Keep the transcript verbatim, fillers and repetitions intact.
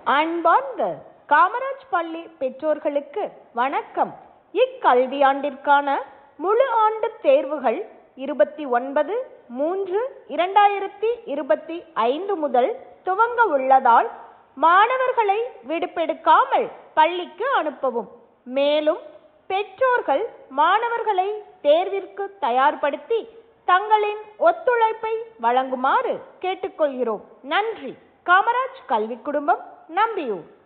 அன்பார்ந்த காமராஜ் பள்ளி பெற்றோர்களுக்கு வணக்கம். இக்கல்வியாண்டிற்கான முழு ஆண்டு தேர்வுகள் இருபத்தி ஒன்பது மூன்று இரண்டாயிரத்தி இருபத்தி ஐந்து முதல் துவங்க உள்ளதால் மாணவர்களை விடுப்பெடுக்காமல் பள்ளிக்கு அனுப்பவும். மேலும் பெற்றோர்கள் மாணவர்களை தேர்விற்கு தயார்படுத்தி தங்களின் ஒத்துழைப்பை வழங்குமாறு கேட்டுக்கொள்கிறோம். நன்றி. காமராஜ் கல்வி குடும்பம் நம்பியூர்.